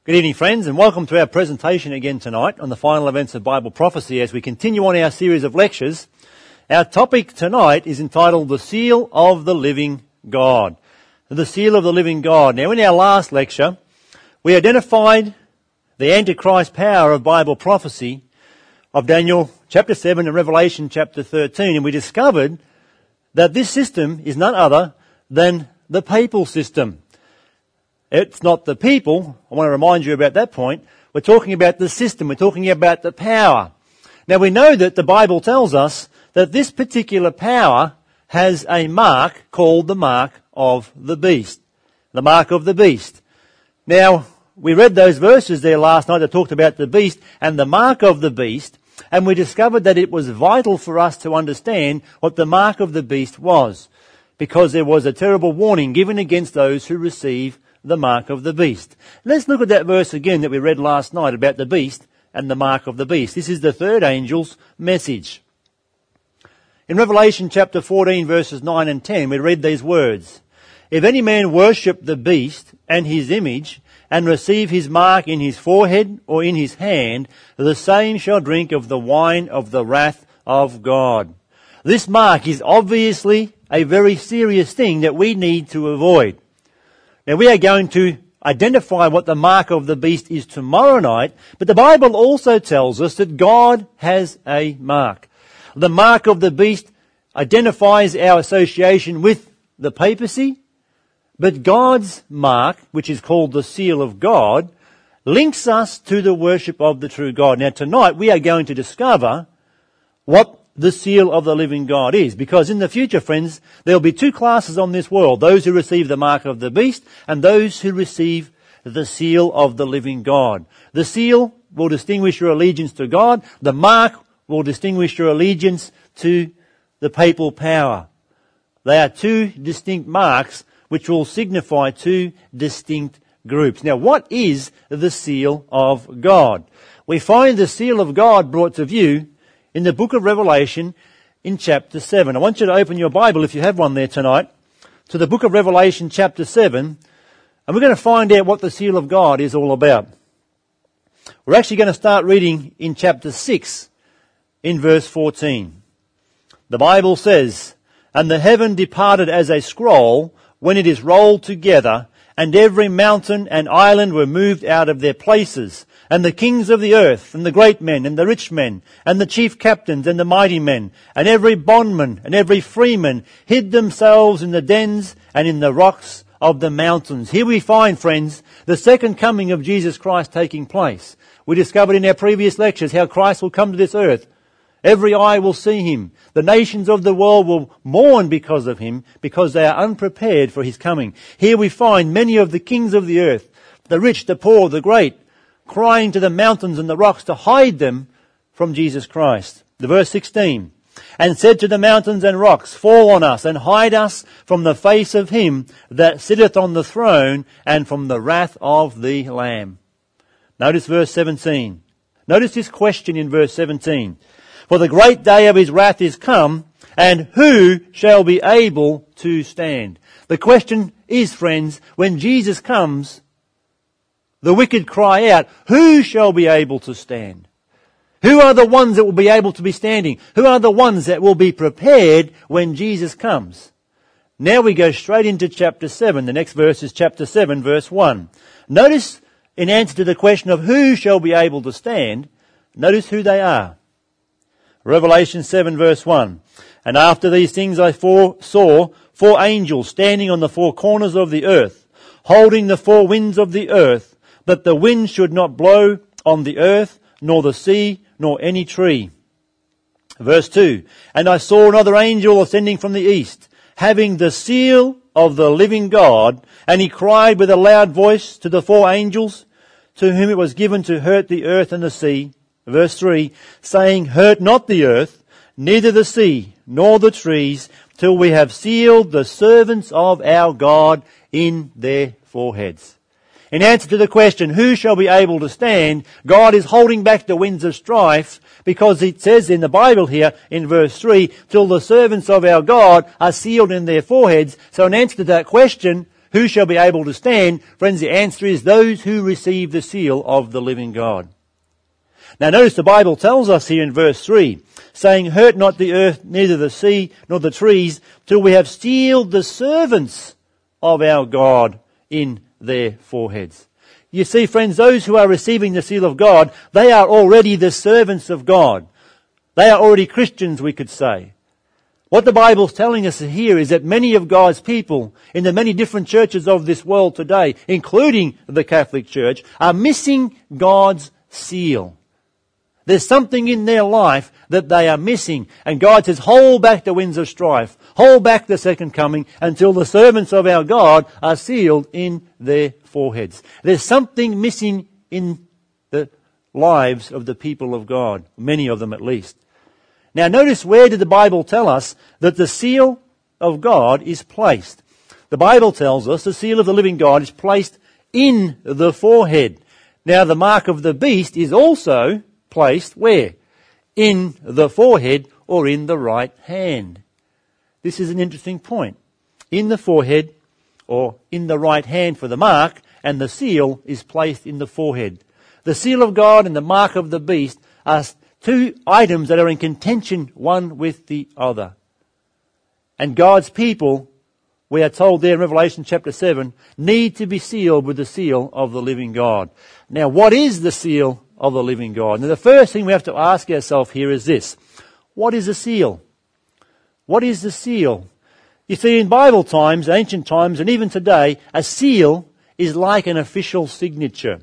Good evening, friends, and welcome to our presentation again tonight on the final events of Bible prophecy as we continue on our series of lectures. Our topic tonight is entitled The Seal of the Living God. The Seal of the Living God. Now, in our last lecture, we identified the Antichrist power of Bible prophecy of Daniel chapter 7 and Revelation chapter 13, and we discovered that this system is none other than the papal system. It's not the people. I want to remind you about that point. We're talking about the system. We're talking about the power. Now, we know that the Bible tells us that this particular power has a mark called the mark of the beast. The mark of the beast. Now, we read those verses there last night that talked about the beast and the mark of the beast, and we discovered that it was vital for us to understand what the mark of the beast was, because there was a terrible warning given against those who receive the mark of the beast. Let's look at that verse again that we read last night about the beast and the mark of the beast. This is the third angel's message. In Revelation chapter 14 verses 9 and 10 we read these words, "If any man worship the beast and his image and receive his mark in his forehead or in his hand, the same shall drink of the wine of the wrath of God." This mark is obviously a very serious thing that we need to avoid. Now, we are going to identify what the mark of the beast is tomorrow night, but the Bible also tells us that God has a mark. The mark of the beast identifies our association with the papacy, but God's mark, which is called the seal of God, links us to the worship of the true God. Now, tonight we are going to discover what the seal of the living God is. Because in the future, friends, there will be two classes on this world. Those who receive the mark of the beast and those who receive the seal of the living God. The seal will distinguish your allegiance to God. The mark will distinguish your allegiance to the papal power. They are two distinct marks which will signify two distinct groups. Now, what is the seal of God? We find the seal of God brought to view in the book of Revelation in chapter 7. I want you to open your Bible, if you have one there tonight, to the book of Revelation chapter 7, and we're going to find out what the seal of God is all about. We're actually going to start reading in chapter 6 in verse 14. The Bible says, "And the heaven departed as a scroll when it is rolled together, and every mountain and island were moved out of their places. And the kings of the earth, and the great men, and the rich men, and the chief captains, and the mighty men, and every bondman, and every freeman, hid themselves in the dens and in the rocks of the mountains." Here we find, friends, the second coming of Jesus Christ taking place. We discovered in our previous lectures how Christ will come to this earth. Every eye will see him. The nations of the world will mourn because of him, because they are unprepared for his coming. Here we find many of the kings of the earth, the rich, the poor, the great, crying to the mountains and the rocks to hide them from Jesus Christ. The verse 16, "And said to the mountains and rocks, Fall on us, and hide us from the face of him that sitteth on the throne, and from the wrath of the Lamb." Notice verse 17. Notice this question in verse 17. "For the great day of his wrath is come, and who shall be able to stand?" The question is, friends, when Jesus comes, the wicked cry out, who shall be able to stand? Who are the ones that will be able to be standing? Who are the ones that will be prepared when Jesus comes? Now we go straight into chapter 7. The next verse is chapter 7, verse 1. Notice, in answer to the question of who shall be able to stand, notice who they are. Revelation 7, verse 1. "And after these things I saw 4 angels standing on the 4 corners of the earth, holding the 4 winds of the earth, that the wind should not blow on the earth, nor the sea, nor any tree." Verse 2, "And I saw another angel ascending from the east, having the seal of the living God, and he cried with a loud voice to the 4 angels, to whom it was given to hurt the earth and the sea." Verse 3, saying, "Hurt not the earth, neither the sea, nor the trees, till we have sealed the servants of our God in their foreheads." In answer to the question, who shall be able to stand, God is holding back the winds of strife, because it says in the Bible here in verse 3, till the servants of our God are sealed in their foreheads. So in answer to that question, Who shall be able to stand? Friends, the answer is those who receive the seal of the living God. Now notice the Bible tells us here in verse 3, saying, hurt not the earth, neither the sea, nor the trees, till we have sealed the servants of our God in their foreheads. You see, friends, those who are receiving the seal of God, they are already the servants of God. They are already Christians, we could say. What the Bible's telling us here is that many of God's people in the many different churches of this world today, including the Catholic Church, are missing God's seal. There's something in their life that they are missing. And God says, hold back the winds of strife. Hold back the second coming until the servants of our God are sealed in their foreheads. There's something missing in the lives of the people of God. Many of them at least. Now notice, where did the Bible tell us that the seal of God is placed? The Bible tells us the seal of the living God is placed in the forehead. Now the mark of the beast is also placed where? In the forehead or in the right hand. This is an interesting point. In the forehead or in the right hand for the mark, and the seal is placed in the forehead. The seal of God and the mark of the beast are two items that are in contention one with the other. And God's people, we are told there in Revelation chapter 7, need to be sealed with the seal of the living God. Now, what is the seal of the living God? Now, the first thing we have to ask ourselves here is this. What is a seal? What is the seal? You see, in Bible times, ancient times, and even today, a seal is like an official signature.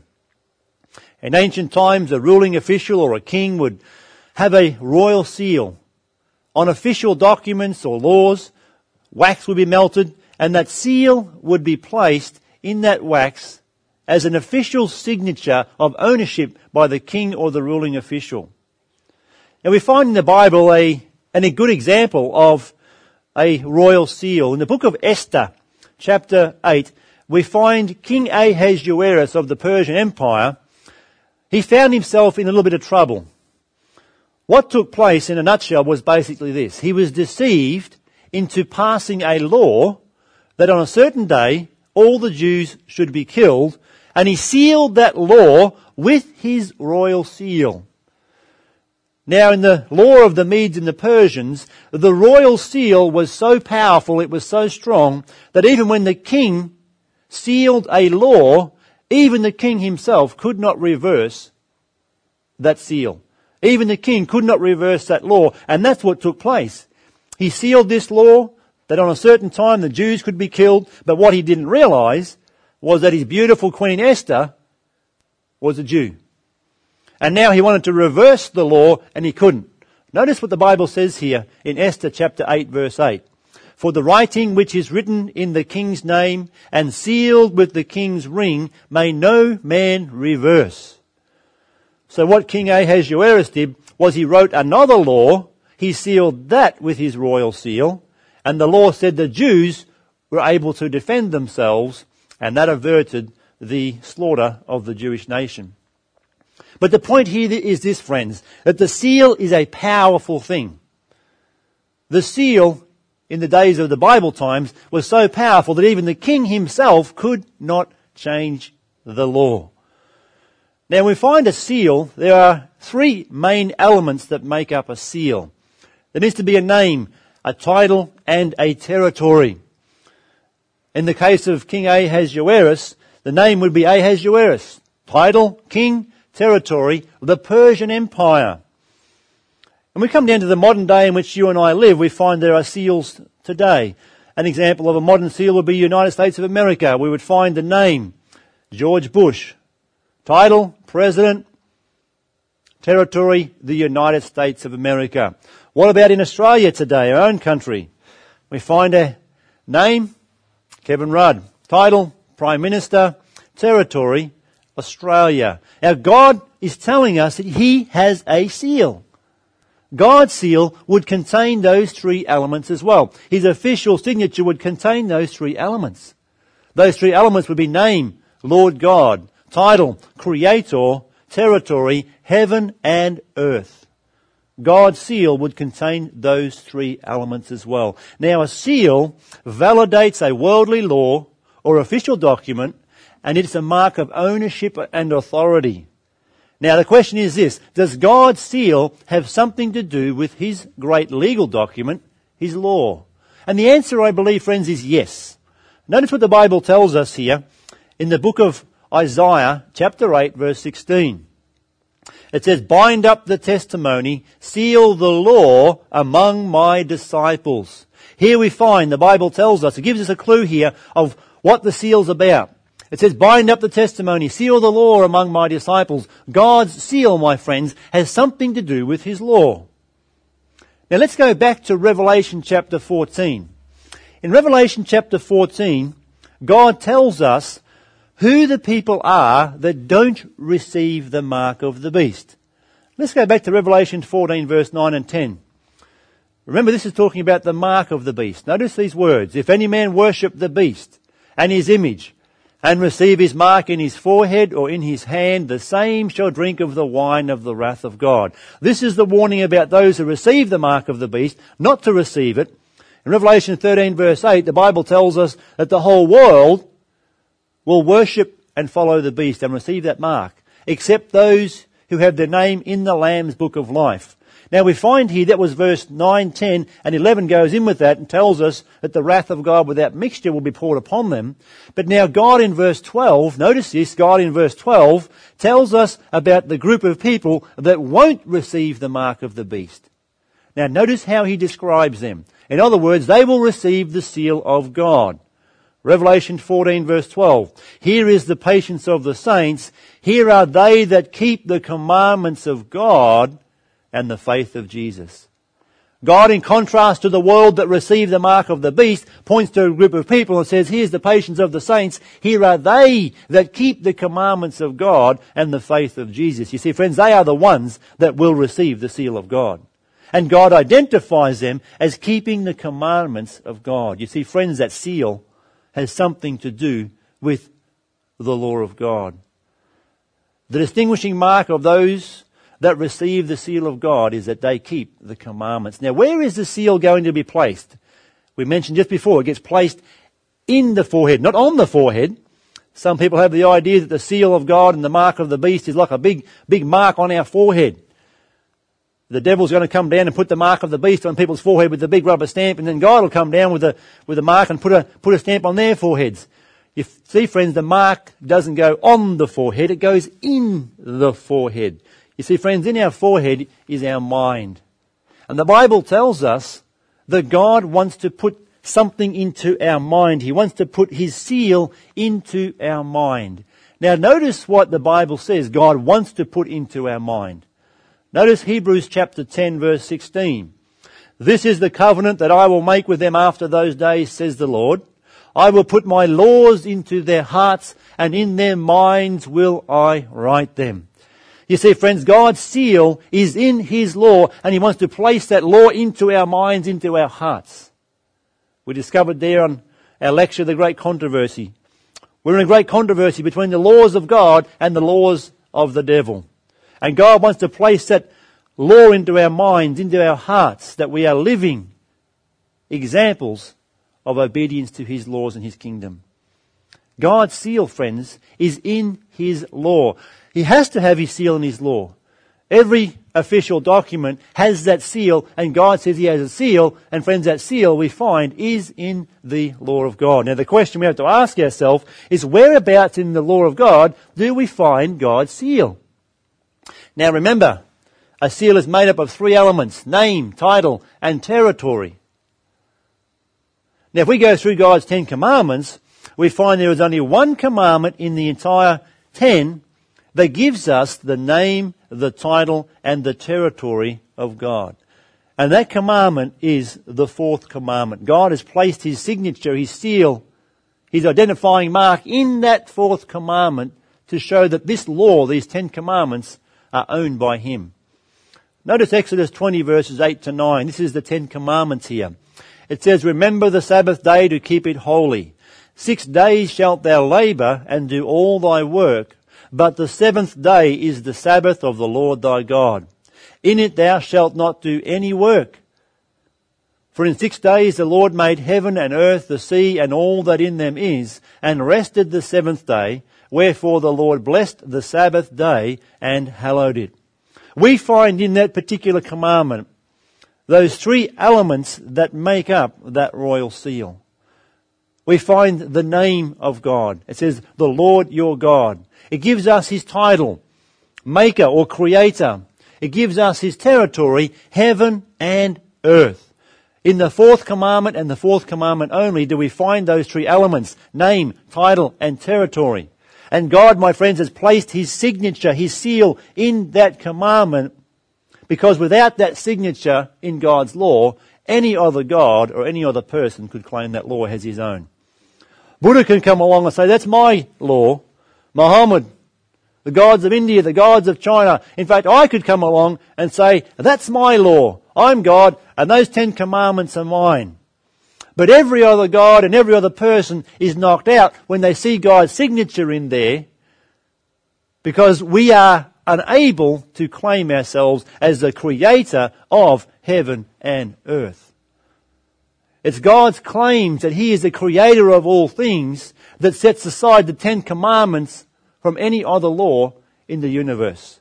In ancient times, a ruling official or a king would have a royal seal. On official documents or laws, wax would be melted, and that seal would be placed in that wax as an official signature of ownership by the king or the ruling official. Now we find in the Bible a good example of a royal seal. In the book of Esther, chapter 8, we find King Ahasuerus of the Persian Empire. He found himself in a little bit of trouble. What took place in a nutshell was basically this. He was deceived into passing a law that on a certain day all the Jews should be killed, and he sealed that law with his royal seal. Now in the law of the Medes and the Persians, the royal seal was so powerful, it was so strong, that even when the king sealed a law, even the king himself could not reverse that seal. Even the king could not reverse that law. And that's what took place. He sealed this law that on a certain time the Jews could be killed. But what he didn't realize was that his beautiful Queen Esther was a Jew. And now he wanted to reverse the law and he couldn't. Notice what the Bible says here in Esther chapter 8 verse 8. For the writing which is written in the king's name and sealed with the king's ring may no man reverse. So what King Ahasuerus did was he wrote another law. He sealed that with his royal seal. And the law said the Jews were able to defend themselves, and that averted the slaughter of the Jewish nation. But the point here is this, friends, that the seal is a powerful thing. The seal in the days of the Bible times was so powerful that even the king himself could not change the law. Now, when we find a seal, there are three main elements that make up a seal. There needs to be a name, a title, and a territory. In the case of King Ahasuerus, the name would be Ahasuerus. Title, king, territory, the Persian Empire. When we come down to the modern day in which you and I live, we find there are seals today. An example of a modern seal would be United States of America. We would find the name, George Bush. Title, President. Territory, the United States of America. What about in Australia today, our own country? We find a name, Kevin Rudd. Title, Prime Minister. Territory, Australia. Now God is telling us that He has a seal. God's seal would contain those three elements as well. His official signature would contain those three elements. Those three elements would be name, Lord God. Title, Creator. Territory, heaven and earth. God's seal would contain those three elements as well. Now a seal validates a worldly law or official document, and it's a mark of ownership and authority. Now the question is this: does God's seal have something to do with his great legal document, his law? And the answer, I believe, friends, is yes. Notice what the Bible tells us here in the book of Isaiah, chapter 8, verse 16. It says, "Bind up the testimony, seal the law among my disciples." Here we find, the Bible tells us, it gives us a clue here of what the seal's about. It says, "Bind up the testimony, seal the law among my disciples." God's seal, my friends, has something to do with his law. Now let's go back to Revelation chapter 14. In Revelation chapter 14, God tells us who the people are that don't receive the mark of the beast. Let's go back to Revelation 14 verse 9 and 10. Remember, this is talking about the mark of the beast. Notice these words: "If any man worship the beast and his image, and receive his mark in his forehead or in his hand, the same shall drink of the wine of the wrath of God." This is the warning about those who receive the mark of the beast, not to receive it. In Revelation 13 verse 8, the Bible tells us that the whole world will worship and follow the beast and receive that mark, except those who have their name in the Lamb's book of life. Now we find here, that was verse 9, 10 and 11 goes in with that and tells us that the wrath of God without mixture will be poured upon them. But now God in verse 12, notice this, God in verse 12 tells us about the group of people that won't receive the mark of the beast. Now notice how he describes them. In other words, they will receive the seal of God. Revelation 14 verse 12. "Here is the patience of the saints. Here are they that keep the commandments of God and the faith of Jesus." God, in contrast to the world that received the mark of the beast, points to a group of people and says, here's the patience of the saints. Here are they that keep the commandments of God and the faith of Jesus. You see, friends, they are the ones that will receive the seal of God. And God identifies them as keeping the commandments of God. You see, friends, that seal has something to do with the law of God. The distinguishing mark of those that receive the seal of God is that they keep the commandments. Now, where is the seal going to be placed? We mentioned just before, it gets placed in the forehead, not on the forehead. Some people have the idea that the seal of God and the mark of the beast is like a big mark on our forehead. The devil's going to come down and put the mark of the beast on people's forehead with the big rubber stamp, and then God will come down with a mark and put a stamp on their foreheads. You see, friends, the mark doesn't go on the forehead, it goes in the forehead. You see, friends, in our forehead is our mind. And the Bible tells us that God wants to put something into our mind. He wants to put his seal into our mind. Now notice what the Bible says God wants to put into our mind. Notice Hebrews chapter 10 verse 16. "This is the covenant that I will make with them after those days, says the Lord. I will put my laws into their hearts, and in their minds will I write them." You see, friends, God's seal is in his law, and he wants to place that law into our minds, into our hearts. We discovered there on our lecture, The Great Controversy. We're in a great controversy between the laws of God and the laws of the devil. And God wants to place that law into our minds, into our hearts, that we are living examples of obedience to his laws and his kingdom. God's seal, friends, is in his law. He has to have his seal in his law. Every official document has that seal, and God says he has a seal, and friends, that seal we find is in the law of God. Now the question we have to ask ourselves is, whereabouts in the law of God do we find God's seal? Now remember, a seal is made up of three elements: name, title, and territory. Now if we go through God's 10 commandments, we find there is only one commandment in the entire 10 that gives us the name, the title, and the territory of God. And that commandment is the fourth commandment. God has placed his signature, his seal, his identifying mark in that fourth commandment to show that this law, these 10 commandments, are owned by him. Notice Exodus 20 verses 8 to 9. This is the 10 commandments here. It says, "Remember the Sabbath day to keep it holy. 6 days shalt thou labour and do all thy work, but the 7th day is the Sabbath of the Lord thy God. In it thou shalt not do any work, For in 6 days the Lord made heaven and earth, the sea, and all that in them is, and rested the seventh day. Wherefore the Lord blessed the Sabbath day and hallowed it. We find in that particular commandment those three elements that make up that royal seal. We find the name of God. It says, the Lord your God. It gives us His title, Maker or Creator. It gives us His territory, heaven and earth. In the fourth commandment and the fourth commandment only do we find those three elements, name, title and territory. And God, my friends, has placed His signature, His seal in that commandment, because without that signature in God's law, any other God or any other person could claim that law as his own. Buddha can come along and say, that's my law. Muhammad, the gods of India, the gods of China. In fact, I could come along and say, that's my law. I'm God, and those 10 commandments are mine. But every other God and every other person is knocked out when they see God's signature in there, because we are unable to claim ourselves as the creator of heaven and earth. It's God's claims that He is the creator of all things that sets aside the 10 commandments from any other law in the universe.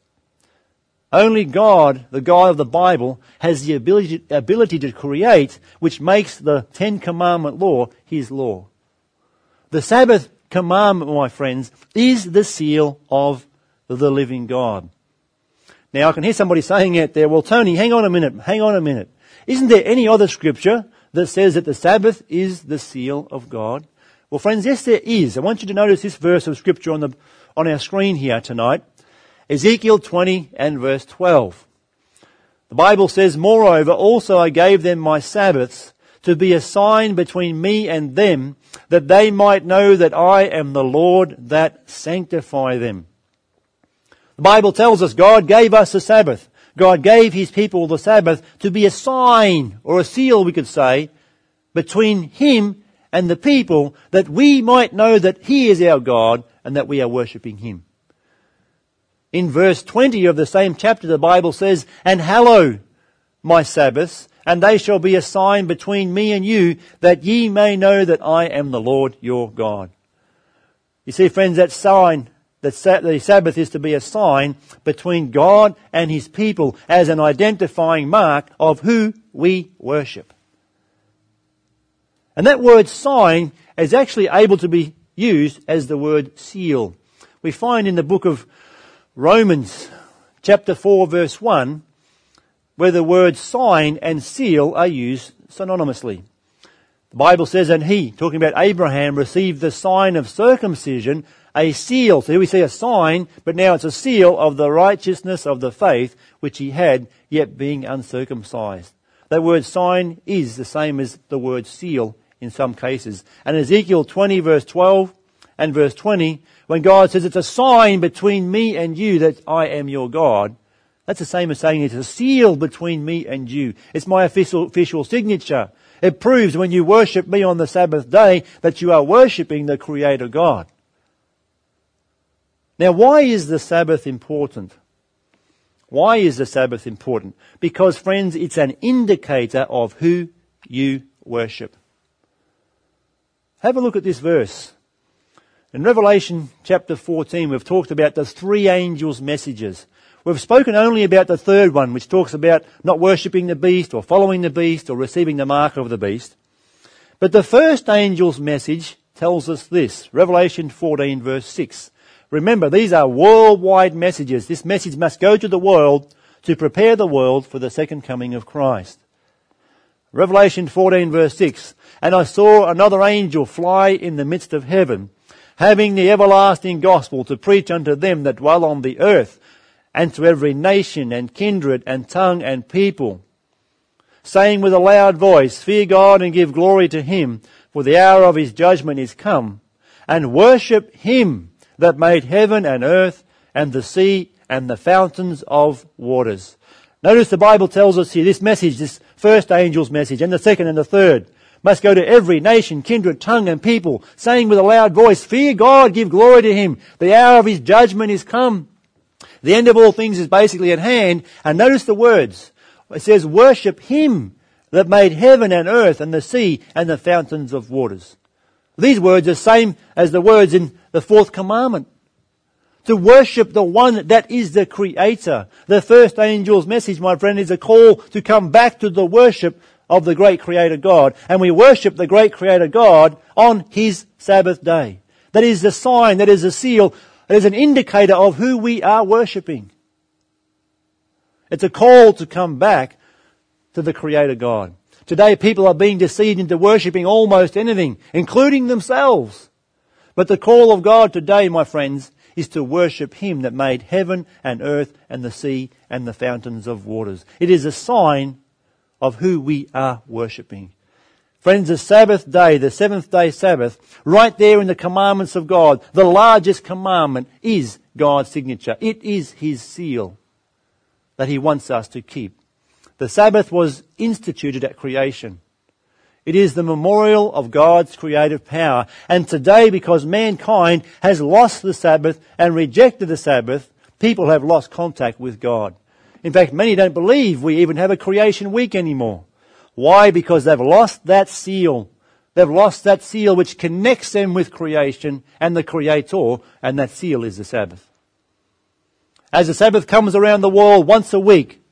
Only God, the God of the Bible, has the ability to create, which makes the 10 commandment law His law. The Sabbath commandment, my friends, is the seal of the living God. Now I can hear somebody saying out there, well Tony, hang on a minute. Isn't there any other scripture that says that the Sabbath is the seal of God? Well friends, yes there is. I want you to notice this verse of scripture on our screen here tonight. Ezekiel 20 and verse 12. The Bible says, moreover, also I gave them my Sabbaths to be a sign between me and them, that they might know that I am the Lord that sanctify them. The Bible tells us God gave us the Sabbath. God gave His people the Sabbath to be a sign, or a seal we could say, between Him and the people, that we might know that He is our God and that we are worshipping Him. In verse 20 of the same chapter, the Bible says, and hallow my Sabbaths, and they shall be a sign between me and you, that ye may know that I am the Lord your God. You see, friends, that sign, that the Sabbath is to be a sign between God and His people as an identifying mark of who we worship. And that word sign is actually able to be used as the word seal. We find in the book of Romans chapter 4 verse 1 where the words sign and seal are used synonymously. The Bible says, and he, talking about Abraham, received the sign of circumcision, a seal. So here we see a sign, but now it's a seal of the righteousness of the faith which he had, yet being uncircumcised. That word sign is the same as the word seal in some cases. And Ezekiel 20 verse 12 and verse 20, when God says it's a sign between me and you that I am your God, that's the same as saying it's a seal between me and you. It's my official signature. It proves when you worship me on the Sabbath day that you are worshipping the Creator God. Now, why is the Sabbath important? Why is the Sabbath important? Because, friends, it's an indicator of who you worship. Have a look at this verse. In Revelation chapter 14, we've talked about the three angels' messages. We've spoken only about the third one, which talks about not worshipping the beast or following the beast or receiving the mark of the beast. But the first angel's message tells us this. Revelation 14 verse 6. Remember, these are worldwide messages. This message must go to the world to prepare the world for the second coming of Christ. Revelation 14 verse 6. And I saw another angel fly in the midst of heaven, having the everlasting gospel to preach unto them that dwell on the earth, and to every nation and kindred and tongue and people, saying with a loud voice, fear God and give glory to Him, for the hour of His judgment is come, and worship Him that made heaven and earth and the sea and the fountains of waters. Notice the Bible tells us here this message, this first angel's message, and the second and the third, must go to every nation, kindred, tongue and people, saying with a loud voice, fear God, give glory to Him, the hour of His judgment is come. The end of all things is basically at hand. And notice the words. It says, worship Him that made heaven and earth and the sea and the fountains of waters. These words are the same as the words in the fourth commandment. To worship the one that is the Creator. The first angel's message, my friend, is a call to come back to the worship of the great Creator God. And we worship the great Creator God on His Sabbath day. That is the sign, that is a seal, that is an indicator of who we are worshipping. It's a call to come back to the Creator God. Today people are being deceived into worshipping almost anything, including themselves. But the call of God today, my friends, is to worship Him that made heaven and earth and the sea and the fountains of waters. It is a sign of who we are worshipping. Friends, the Sabbath day, the seventh day Sabbath, right there in the commandments of God, the largest commandment is God's signature. It is His seal that He wants us to keep. The Sabbath was instituted at creation. It is the memorial of God's creative power. And today, because mankind has lost the Sabbath and rejected the Sabbath, people have lost contact with God. In fact, many don't believe we even have a creation week anymore. Why? Because they've lost that seal. They've lost that seal which connects them with creation and the Creator, and that seal is the Sabbath. As the Sabbath comes around the world once a week,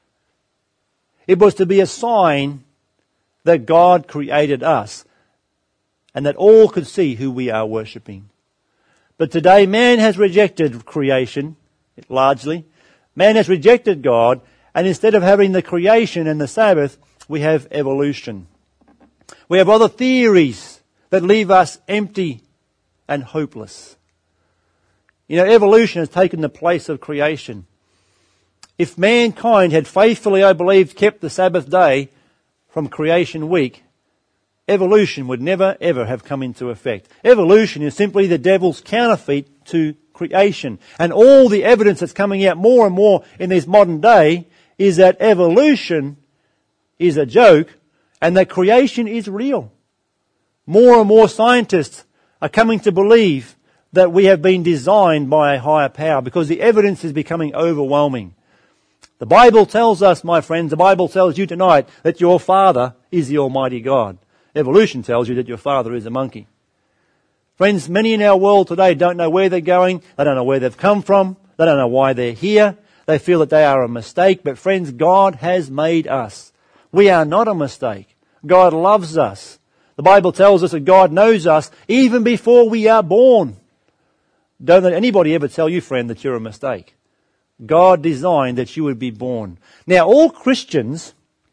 it was to be a sign that God created us and that all could see who we are worshipping. But today man has rejected creation, largely. Man has rejected God, and instead of having the creation and the Sabbath, we have evolution. We have other theories that leave us empty and hopeless. You know, evolution has taken the place of creation. If mankind had faithfully, I believe, kept the Sabbath day from creation week, evolution would never ever have come into effect. Evolution is simply the devil's counterfeit to creation. And all the evidence that's coming out more and more in this modern day is that evolution is a joke and that creation is real. More and more scientists are coming to believe that we have been designed by a higher power because the evidence is becoming overwhelming. The Bible tells us, my friends, the Bible tells you tonight that your Father is the Almighty God. Evolution tells you that your father is a monkey. Friends, many in our world today don't know where they're going. They don't know where they've come from. They don't know why they're here. They feel that they are a mistake. But friends, God has made us. We are not a mistake. God loves us. The Bible tells us that God knows us even before we are born. Don't let anybody ever tell you, friend, that you're a mistake. God designed that you would be born. Now all Christians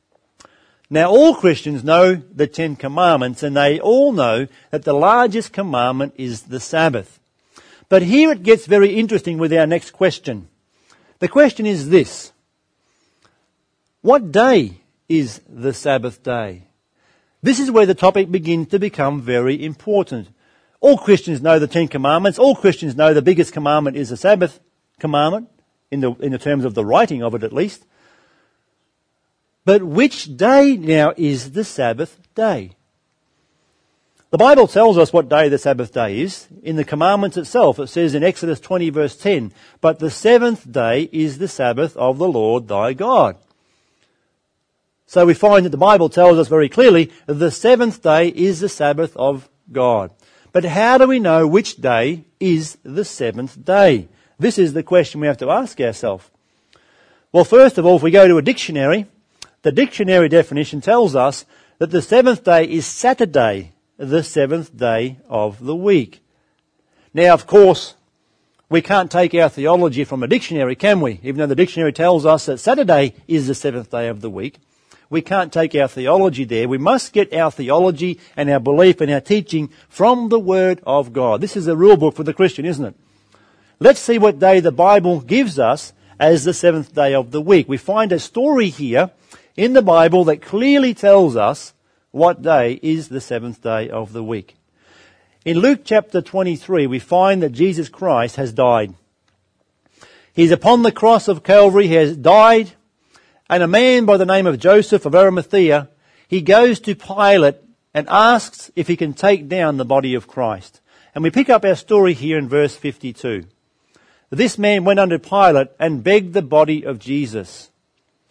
know the Ten Commandments, and they all know that the largest commandment is the Sabbath. But here it gets very interesting with our next question. The question is this: what day is the Sabbath day? This is where the topic begins to become very important. All Christians know the Ten Commandments. All Christians know the biggest commandment is the Sabbath commandment, in the terms of the writing of it at least. But which day now is the Sabbath day? The Bible tells us what day the Sabbath day is. In the commandments itself, it says in Exodus 20 verse 10, "But the seventh day is the Sabbath of the Lord thy God." So we find that the Bible tells us very clearly that the seventh day is the Sabbath of God. But how do we know which day is the seventh day? This is the question we have to ask ourselves. Well, first of all, if we go to a dictionary, the dictionary definition tells us that the seventh day is Saturday, the seventh day of the week. Now, of course, we can't take our theology from a dictionary, can we? Even though the dictionary tells us that Saturday is the seventh day of the week, we can't take our theology there. We must get our theology and our belief and our teaching from the Word of God. This is a rule book for the Christian, isn't it? Let's see what day the Bible gives us as the seventh day of the week. We find a story here in the Bible that clearly tells us what day is the seventh day of the week. In Luke chapter 23, we find that Jesus Christ has died. He's upon the cross of Calvary, he has died, and a man by the name of Joseph of Arimathea, he goes to Pilate and asks if he can take down the body of Christ. And we pick up our story here in verse 52. This man went unto Pilate and begged the body of Jesus.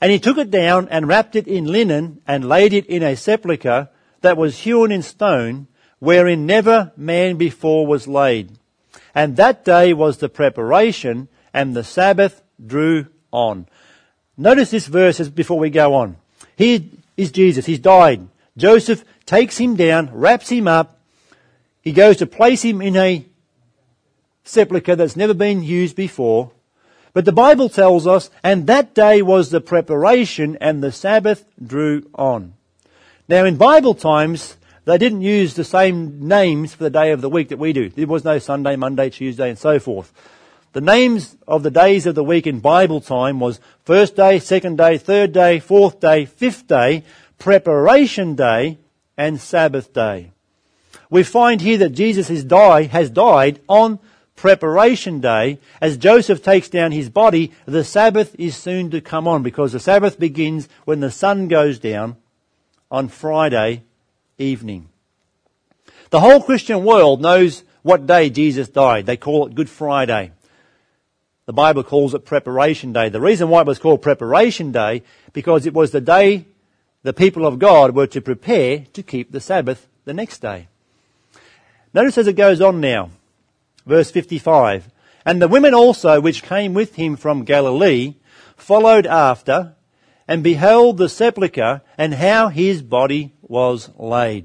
And he took it down and wrapped it in linen and laid it in a sepulchre that was hewn in stone, wherein never man before was laid. And that day was the preparation, and the Sabbath drew on. Notice this verse before we go on. Here is Jesus. He's died. Joseph takes him down, wraps him up. He goes to place him in a sepulchre that's never been used before. But the Bible tells us, and that day was the preparation, and the Sabbath drew on. Now in Bible times, they didn't use the same names for the day of the week that we do. There was no Sunday, Monday, Tuesday, and so forth. The names of the days of the week in Bible time was first day, second day, third day, fourth day, fifth day, preparation day, and Sabbath day. We find here that Jesus has died on preparation day. As Joseph takes down his body, the Sabbath is soon to come on, because the Sabbath begins when the sun goes down on Friday evening. The whole Christian world knows what day Jesus died. They call it Good Friday. The Bible calls it Preparation Day. The reason why it was called Preparation Day, because it was the day the people of God were to prepare to keep the Sabbath the next day. Notice as it goes on now, verse 55. And the women also which came with him from Galilee followed after, and beheld the sepulchre, and how his body was laid.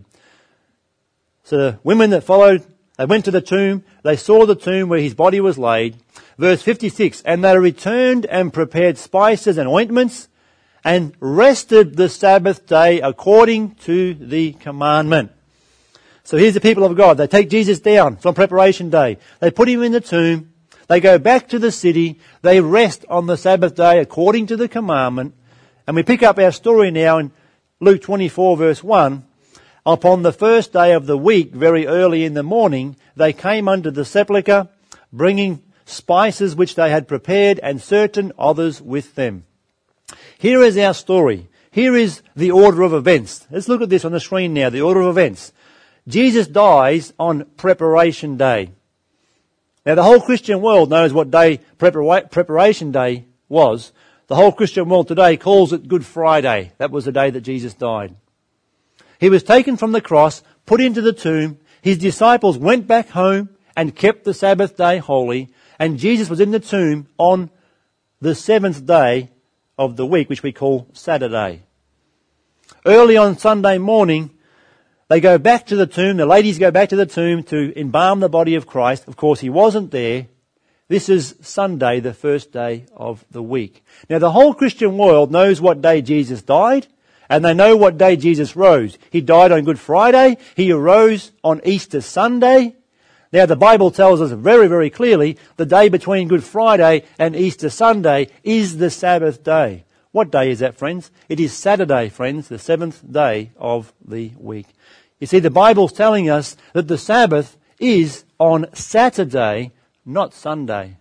So the women that followed, they went to the tomb, they saw the tomb where his body was laid. Verse 56, and they returned and prepared spices and ointments, and rested the Sabbath day according to the commandment. So here's the people of God. They take Jesus down. It's on preparation day. They put him in the tomb. They go back to the city. They rest on the Sabbath day according to the commandment. And we pick up our story now in Luke 24 verse 1. Upon the first day of the week, very early in the morning, they came unto the sepulchre, bringing spices which they had prepared, and certain others with them. Here is our story. Here is the order of events. Let's look at this on the screen now, the order of events. Jesus dies on Preparation Day. Now the whole Christian world knows what day Preparation Day was. The whole Christian world today calls it Good Friday. That was the day that Jesus died. He was taken from the cross, put into the tomb. His disciples went back home and kept the Sabbath day holy. And Jesus was in the tomb on the seventh day of the week, which we call Saturday. Early on Sunday morning, they go back to the tomb. The ladies go back to the tomb to embalm the body of Christ. Of course, he wasn't there. This is Sunday, the first day of the week. Now, the whole Christian world knows what day Jesus died, and they know what day Jesus rose. He died on Good Friday. He arose on Easter Sunday. Now, the Bible tells us very, very clearly the day between Good Friday and Easter Sunday is the Sabbath day. What day is that, friends? It is Saturday, friends, the seventh day of the week. You see, the Bible's telling us that the Sabbath is on Saturday, not Sunday.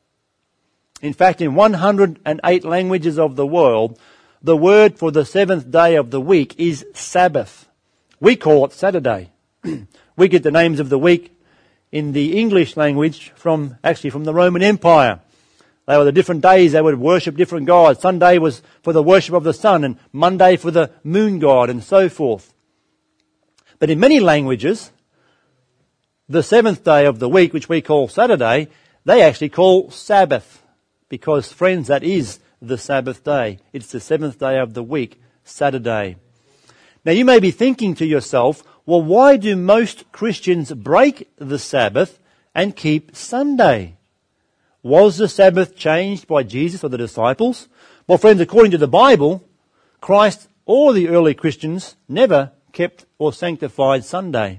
In fact, in 108 languages of the world, the word for the seventh day of the week is Sabbath. We call it Saturday. We get the names of the week in the English language from the Roman Empire. They were the different days they would worship different gods. Sunday was for the worship of the sun, and Monday for the moon god, and so forth. But in many languages, the seventh day of the week, which we call Saturday, they actually call Sabbath. Because, friends, that is the Sabbath day. It's the seventh day of the week, Saturday. Now, you may be thinking to yourself, well, why do most Christians break the Sabbath and keep Sunday? Was the Sabbath changed by Jesus or the disciples? Well, friends, according to the Bible, Christ or the early Christians never kept or sanctified Sunday.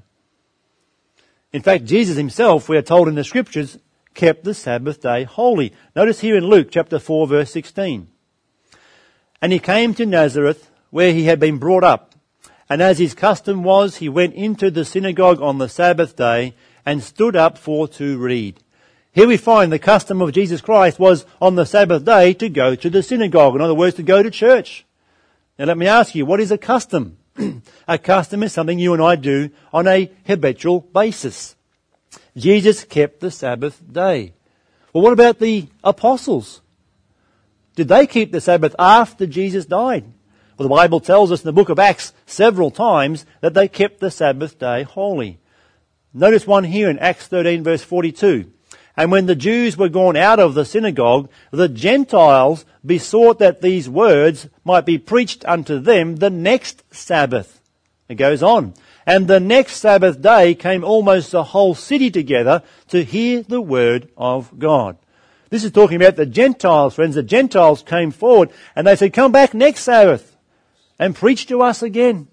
In fact, Jesus himself, we are told in the Scriptures, kept the Sabbath day holy. Notice here in Luke chapter 4 verse 16. And he came to Nazareth, where he had been brought up. And as his custom was, he went into the synagogue on the Sabbath day and stood up for to read. Here we find the custom of Jesus Christ was on the Sabbath day to go to the synagogue. In other words, to go to church. Now let me ask you, what is a custom? A custom is something you and I do on a habitual basis. Jesus kept the Sabbath day. Well, what about the apostles? Did they keep the Sabbath after Jesus died? Well, the Bible tells us in the book of Acts several times that they kept the Sabbath day holy. Notice one here in Acts 13 verse 42. And when the Jews were gone out of the synagogue, the Gentiles besought that these words might be preached unto them the next Sabbath. It goes on. And the next Sabbath day came almost the whole city together to hear the word of God. This is talking about the Gentiles, friends. The Gentiles came forward and they said, come back next Sabbath and preach to us again.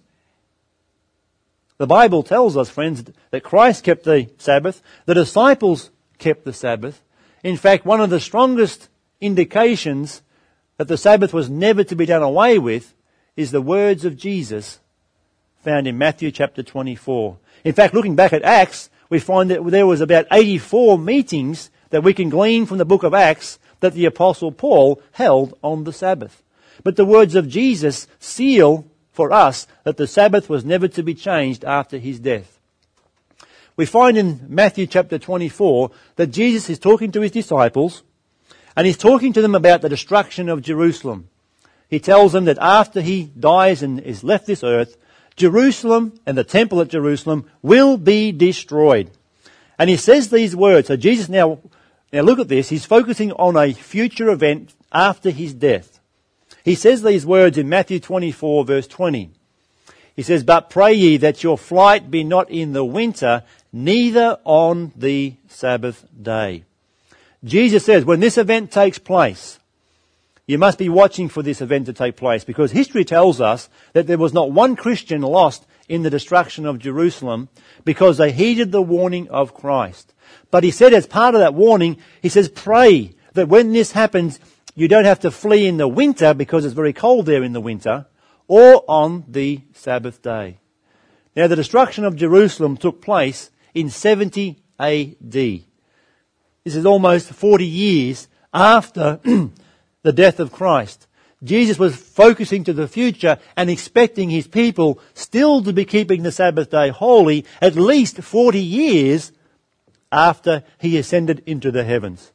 The Bible tells us, friends, that Christ kept the Sabbath. The disciples kept the Sabbath. In fact, one of the strongest indications that the Sabbath was never to be done away with is the words of Jesus found in Matthew chapter 24. In fact, looking back at Acts, we find that there was about 84 meetings that we can glean from the book of Acts that the Apostle Paul held on the Sabbath. But the words of Jesus seal for us that the Sabbath was never to be changed after his death. We find in Matthew chapter 24 that Jesus is talking to his disciples and he's talking to them about the destruction of Jerusalem. He tells them that after he dies and is left this earth, Jerusalem and the temple at Jerusalem will be destroyed. And he says these words. So Jesus now look at this. He's focusing on a future event after his death. He says these words in Matthew 24 verse 20. He says, but pray ye that your flight be not in the winter, neither on the Sabbath day. Jesus says, when this event takes place, you must be watching for this event to take place, because history tells us that there was not one Christian lost in the destruction of Jerusalem because they heeded the warning of Christ. But he said as part of that warning, he says, pray that when this happens, you don't have to flee in the winter because it's very cold there in the winter, or on the Sabbath day. Now the destruction of Jerusalem took place in 70 AD. This is almost 40 years after the death of Christ. Jesus was focusing to the future and expecting his people still to be keeping the Sabbath day holy at least 40 years after he ascended into the heavens.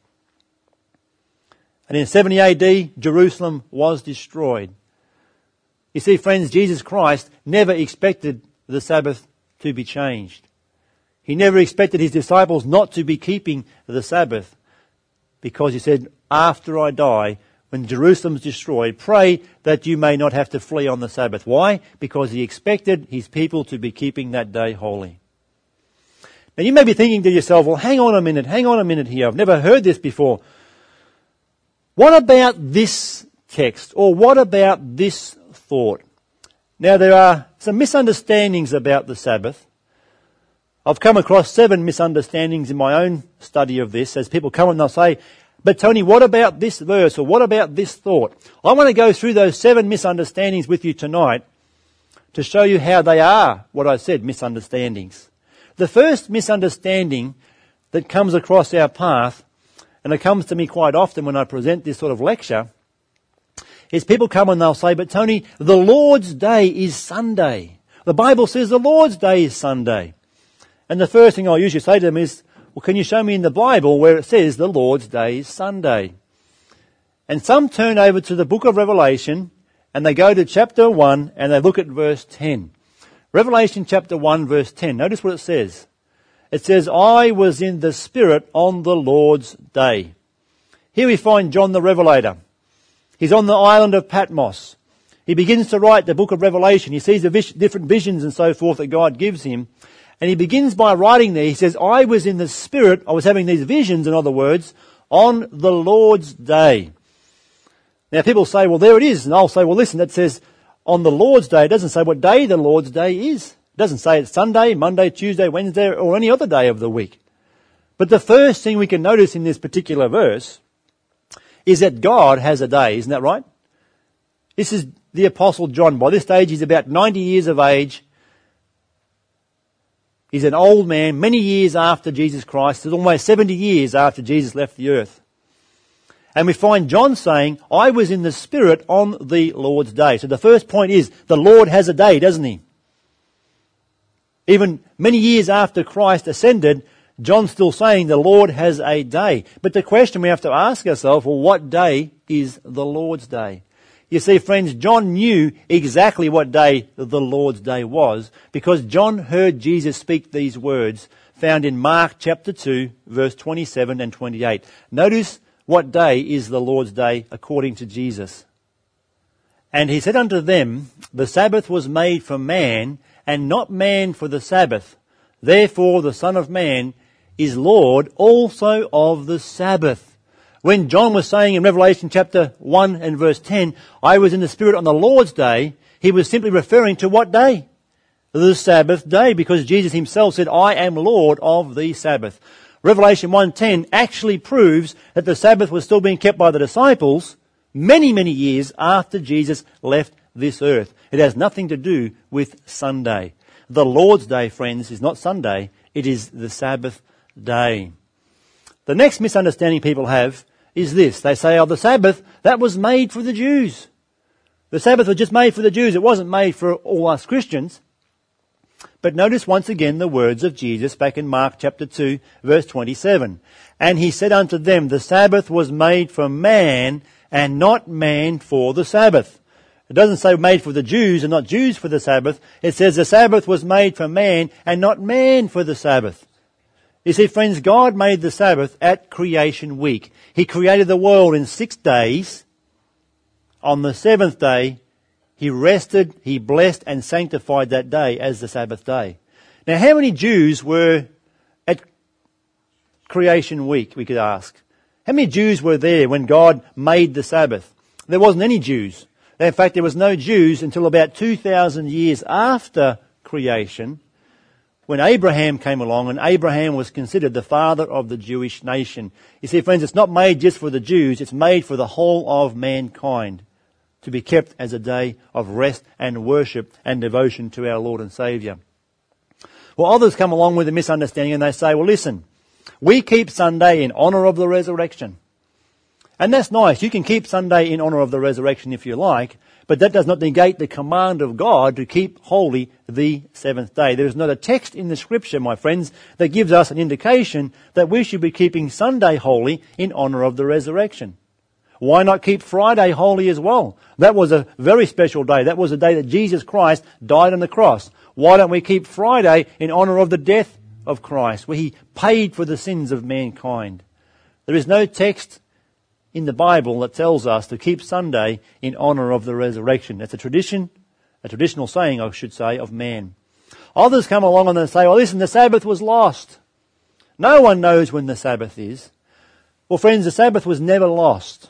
And in 70 AD, Jerusalem was destroyed. You see, friends, Jesus Christ never expected the Sabbath to be changed. He never expected his disciples not to be keeping the Sabbath, because he said, after I die, when Jerusalem's destroyed, pray that you may not have to flee on the Sabbath. Why? Because he expected his people to be keeping that day holy. Now you may be thinking to yourself, well, hang on a minute here. I've never heard this before. What about this text? Or what about this thought? Now there are some misunderstandings about the Sabbath. I've come across 7 misunderstandings in my own study of this, as people come and they'll say, but Tony, what about this verse, or what about this thought? I want to go through those 7 misunderstandings with you tonight to show you how they are, what I said, misunderstandings. The first misunderstanding that comes across our path, and it comes to me quite often when I present this sort of lecture, is people come and they'll say, but Tony, the Lord's Day is Sunday. The Bible says the Lord's Day is Sunday. And the first thing I'll usually say to them is, well, can you show me in the Bible where it says the Lord's Day is Sunday? And some turn over to the book of Revelation and they go to chapter 1 and they look at verse 10. Revelation chapter 1 verse 10. Notice what it says. It says, I was in the Spirit on the Lord's day. Here we find John the Revelator. He's on the island of Patmos. He begins to write the book of Revelation. He sees the different visions and so forth that God gives him. And he begins by writing there. He says, I was in the Spirit, I was having these visions, in other words, on the Lord's day. Now people say, well, there it is. And I'll say, well, listen, that says on the Lord's day. It doesn't say what day the Lord's day is. It doesn't say it's Sunday, Monday, Tuesday, Wednesday, or any other day of the week. But the first thing we can notice in this particular verse is that God has a day. Isn't that right? This is the Apostle John. By this stage, he's about 90 years of age. He's an old man, many years after Jesus Christ. It's almost 70 years after Jesus left the earth. And we find John saying, I was in the Spirit on the Lord's day. So the first point is, the Lord has a day, doesn't he? Even many years after Christ ascended, John's still saying the Lord has a day. But the question we have to ask ourselves, well, what day is the Lord's Day. You see, friends, John knew exactly what day the Lord's Day was because John heard Jesus speak these words found in Mark chapter 2, verse 27 and 28. Notice what day is the Lord's Day according to Jesus. And he said unto them, the Sabbath was made for man, and not man for the Sabbath. Therefore the Son of Man is Lord also of the Sabbath. When John was saying in Revelation chapter 1 and verse 10, I was in the Spirit on the Lord's Day, he was simply referring to what day? The Sabbath day, because Jesus himself said, I am Lord of the Sabbath. Revelation 1:10 actually proves that the Sabbath was still being kept by the disciples many, many years after Jesus left this earth. It has nothing to do with Sunday. The Lord's Day, friends, is not Sunday. It is the Sabbath day. The next misunderstanding people have is this. They say, the Sabbath, that was made for the Jews. The Sabbath was just made for the Jews. It wasn't made for all us Christians. But notice once again the words of Jesus back in Mark chapter 2, verse 27. And he said unto them, the Sabbath was made for man, and not man for the Sabbath. It doesn't say made for the Jews and not Jews for the Sabbath. It says the Sabbath was made for man and not man for the Sabbath. You see, friends, God made the Sabbath at creation week. He created the world in 6 days. On the 7th day, he rested, he blessed and sanctified that day as the Sabbath day. Now, how many Jews were at creation week, we could ask? How many Jews were there when God made the Sabbath? There wasn't any Jews. In fact, there was no Jews until about 2,000 years after creation, when Abraham came along, and Abraham was considered the father of the Jewish nation. You see, friends, it's not made just for the Jews, it's made for the whole of mankind to be kept as a day of rest and worship and devotion to our Lord and Saviour. Well, others come along with a misunderstanding and they say, well, listen, we keep Sunday in honour of the resurrection. And that's nice. You can keep Sunday in honour of the resurrection if you like, but that does not negate the command of God to keep holy the seventh day. There is not a text in the Scripture, my friends, that gives us an indication that we should be keeping Sunday holy in honour of the resurrection. Why not keep Friday holy as well? That was a very special day. That was the day that Jesus Christ died on the cross. Why don't we keep Friday in honour of the death of Christ, where he paid for the sins of mankind? There is no text in the Bible that tells us to keep Sunday in honour of the resurrection. It's a traditional saying, I should say, of man. Others come along and they say, well, listen, the Sabbath was lost. No one knows when the Sabbath is. Well, friends, the Sabbath was never lost.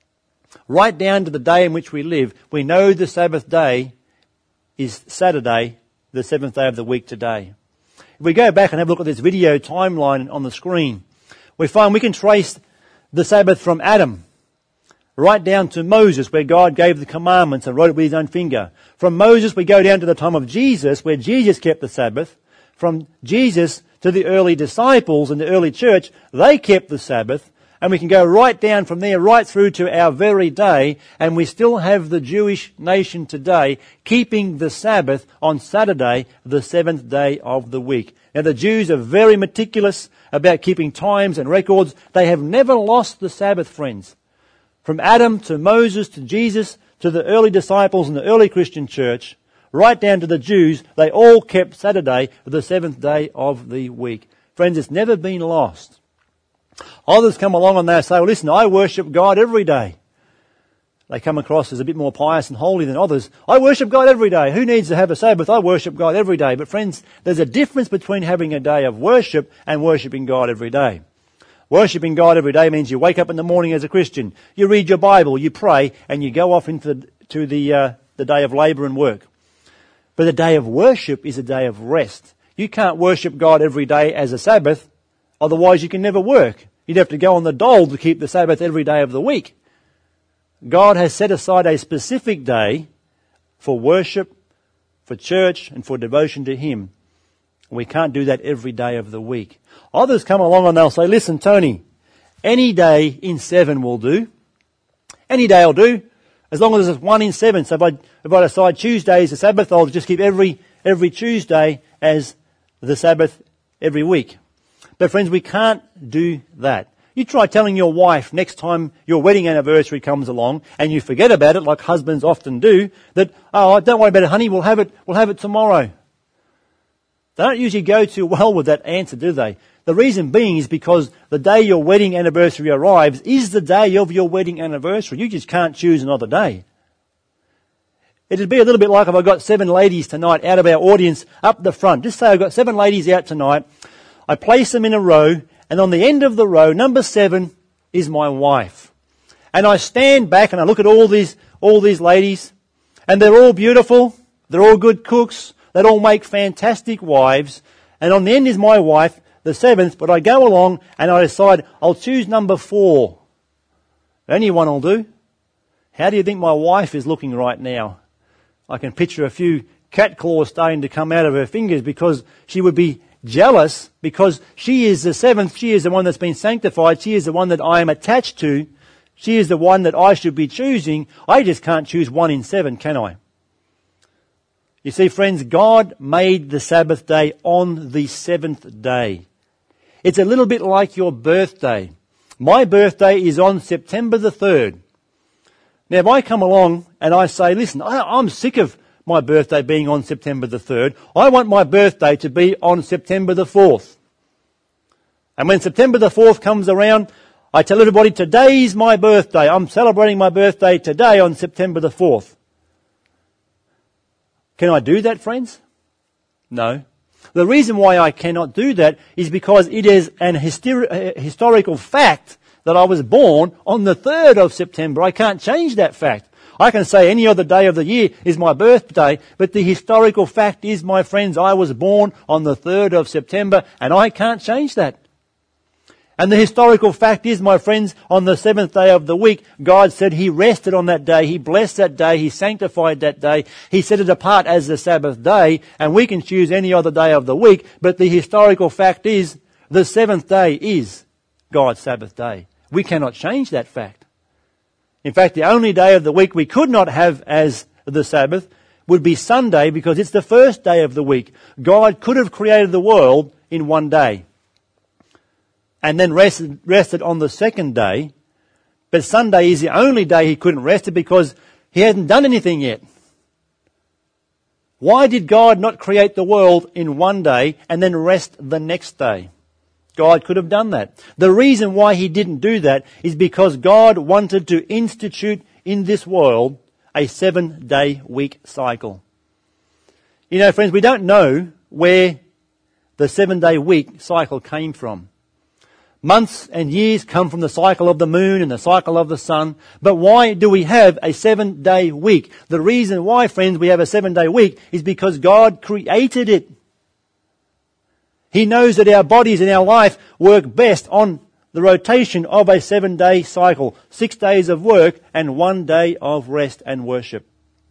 Right down to the day in which we live, we know the Sabbath day is Saturday, the seventh day of the week today. If we go back and have a look at this video timeline on the screen, we find we can trace the Sabbath from Adam right down to Moses, where God gave the commandments and wrote it with his own finger. From Moses we go down to the time of Jesus, where Jesus kept the Sabbath. From Jesus to the early disciples and the early church, they kept the Sabbath. And we can go right down from there, right through to our very day, and we still have the Jewish nation today keeping the Sabbath on Saturday, the seventh day of the week. Now, the Jews are very meticulous about keeping times and records. They have never lost the Sabbath, friends. From Adam to Moses to Jesus to the early disciples and the early Christian church, right down to the Jews, they all kept Saturday, the seventh day of the week. Friends, it's never been lost. Others come along and they say, well, listen, I worship God every day. They come across as a bit more pious and holy than others. I worship God every day. Who needs to have a Sabbath? I worship God every day. But friends, there's a difference between having a day of worship and worshipping God every day. Worshipping God every day means you wake up in the morning as a Christian, you read your Bible, you pray, and you go off into the day of labour and work. But a day of worship is a day of rest. You can't worship God every day as a Sabbath. Otherwise, you can never work. You'd have to go on the dole to keep the Sabbath every day of the week. God has set aside a specific day for worship, for church, and for devotion to Him. We can't do that every day of the week. Others come along and they'll say, listen, Tony, any day in 7 will do. Any day will do, as long as it's 1 in 7. So if I decide Tuesday is the Sabbath, I'll just keep every Tuesday as the Sabbath every week. But friends, we can't do that. You try telling your wife next time your wedding anniversary comes along and you forget about it, like husbands often do, that, oh, don't worry about it, honey, we'll have it tomorrow. They don't usually go too well with that answer, do they? The reason being is because the day your wedding anniversary arrives is the day of your wedding anniversary. You just can't choose another day. It'd be a little bit like if I got 7 ladies tonight out of our audience up the front. Just say I've got 7 ladies out tonight. I place them in a row, and on the end of the row, number 7 is my wife. And I stand back and I look at all these ladies, and they're all beautiful, they're all good cooks, they all make fantastic wives, and on the end is my wife, the 7th, but I go along and I decide I'll choose number 4. Only one will do. How do you think my wife is looking right now? I can picture a few cat claws starting to come out of her fingers because she would be jealous because she is the 7th, she is the one that's been sanctified, she is the one that I am attached to, she is the one that I should be choosing. I just can't choose 1 in 7, can I? You see, friends, God made the Sabbath day on the 7th day. It's a little bit like your birthday. My birthday is on September the 3rd. Now, if I come along and I say, listen, I'm sick of my birthday being on September the 3rd. I want my birthday to be on September the 4th. And when September the 4th comes around, I tell everybody, today's my birthday. I'm celebrating my birthday today on September the 4th. Can I do that, friends? No. The reason why I cannot do that is because it is an historical fact that I was born on the 3rd of September. I can't change that fact. I can say any other day of the year is my birthday, but the historical fact is, my friends, I was born on the 3rd of September, and I can't change that. And the historical fact is, my friends, on the 7th day of the week, God said He rested on that day, He blessed that day, He sanctified that day, He set it apart as the Sabbath day, and we can choose any other day of the week, but the historical fact is, the 7th day is God's Sabbath day. We cannot change that fact. In fact, the only day of the week we could not have as the Sabbath would be Sunday, because it's the first day of the week. God could have created the world in one day and then rested on the second day, but Sunday is the only day He couldn't rest it because He hadn't done anything yet. Why did God not create the world in one day and then rest the next day? God could have done that. The reason why He didn't do that is because God wanted to institute in this world a 7-day week cycle. You know, friends, we don't know where the 7-day week cycle came from. Months and years come from the cycle of the moon and the cycle of the sun. But why do we have a 7-day week? The reason why, friends, we have a 7-day week is because God created it. He knows that our bodies and our life work best on the rotation of a 7-day cycle. 6 days of work and 1 day of rest and worship.